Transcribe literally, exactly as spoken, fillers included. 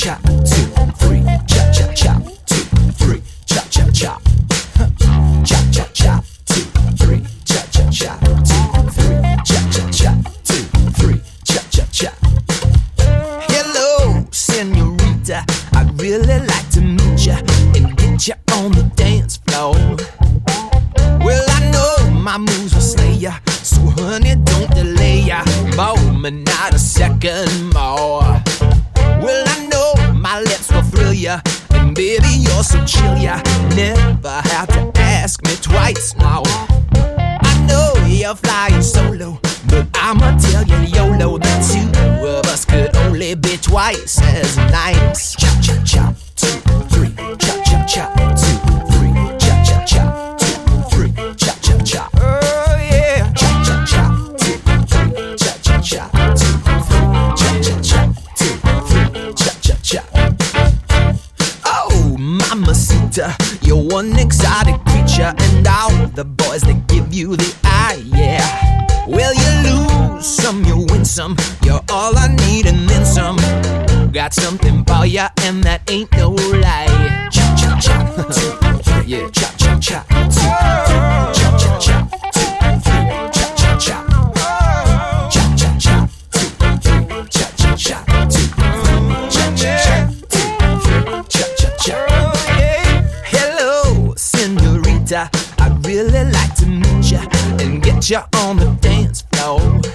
cha, two, three, cha cha cha, two, three, cha cha cha, cha cha cha, two, three, cha cha cha, two, three, cha cha cha, two, three, cha cha cha. Hello, senorita, I'd really like to meet ya and get ya on the dance floor. Well, I know my moves will slay ya, so honey, don't delay ya, moment, not a second more. Well, I know my lips will thrill ya, and baby, you're so chill ya, never have to ask me twice now. I know you're flying solo, but I'ma tell you YOLO, the two of us could only be twice as nice. Cha cha cha, two, three, cha cha cha, two, three, cha cha cha, two, three, cha cha cha. Oh yeah, cha cha cha, two, three, cha cha cha, two, three, cha cha cha, two, three, cha cha cha. Oh, mamacita, you're one exotic creature, and all the boys that give you the eye, yeah. Well, you lose some, you win some, you're all I need and then some. Got something for ya, and that ain't no lie. Cha cha cha, two, three, yeah. Cha cha cha, two, three, cha cha cha, two, three, cha cha cha, cha cha cha, two, three, cha cha cha, two, three, cha cha cha, two, three, cha cha cha. Hello, senorita, I'd really like to meet ya and get ya on the dance floor.